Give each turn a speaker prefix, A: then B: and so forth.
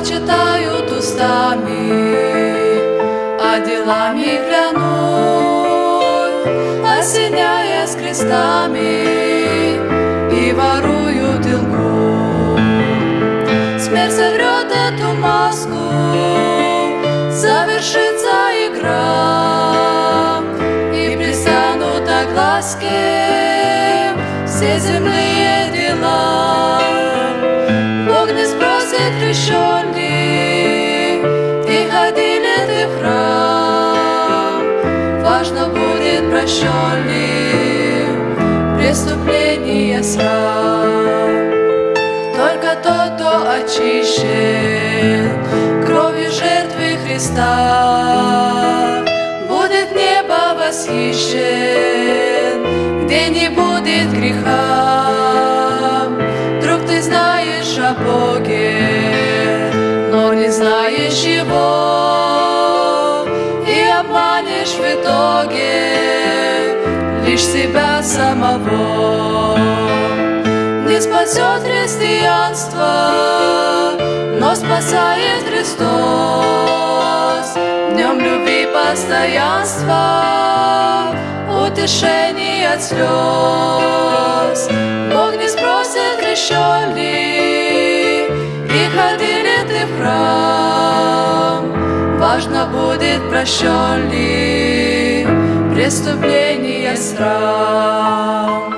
A: почитают устами, а делами клянут, осеняясь крестами, и воруют и лгут. Смерть сотрет эту маску, завершится игра, и пристанут огласки все земные дела. Бог не спросит, крещен ли ты, ходили ты в храм. Важно будет, прощен ли преступление срам. Только тот, кто очищен кровью жертвы Христа, будет небо восхищен, где не будет греха. Вдруг ты знаешь о Боге, но не знаешь Его, и обманешь в итоге лишь себя самого. Не спасет христианство, но спасает Христос. Днем любви постоянства, утешение от слез. Бог не спросит, крещен ли и ходили ты в храм. Важно будет, прощен ли преступление срам.